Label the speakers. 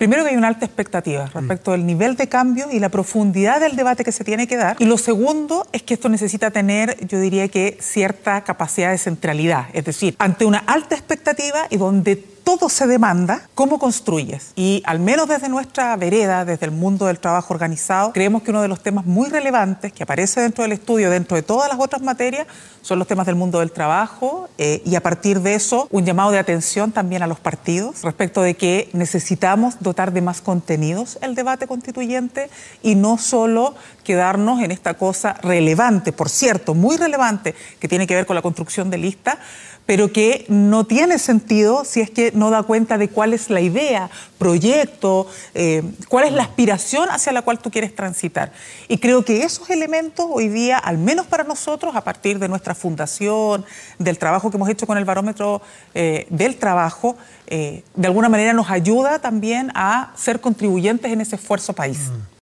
Speaker 1: Primero que hay una alta expectativa respecto del nivel de cambio y la profundidad del debate que se tiene que dar. Y lo segundo es que esto necesita tener, yo diría que, cierta capacidad de centralidad. Es decir, ante una alta expectativa y donde todo se demanda, ¿cómo construyes? Y al menos desde nuestra vereda, desde el mundo del trabajo organizado, creemos que uno de los temas muy relevantes que aparece dentro del estudio, dentro de todas las otras materias, son los temas del mundo del trabajo y a partir de eso un llamado de atención también a los partidos respecto de que necesitamos dotar de más contenidos el debate constituyente y no solo quedarnos en esta cosa relevante, por cierto, muy relevante, que tiene que ver con la construcción de listas, pero que no tiene sentido si es que no da cuenta de cuál es la idea, proyecto, cuál es la aspiración hacia la cual tú quieres transitar. Y creo que esos elementos hoy día, al menos para nosotros, a partir de nuestra fundación, del trabajo que hemos hecho con el barómetro del trabajo, de alguna manera nos ayuda también a ser contribuyentes en ese esfuerzo país.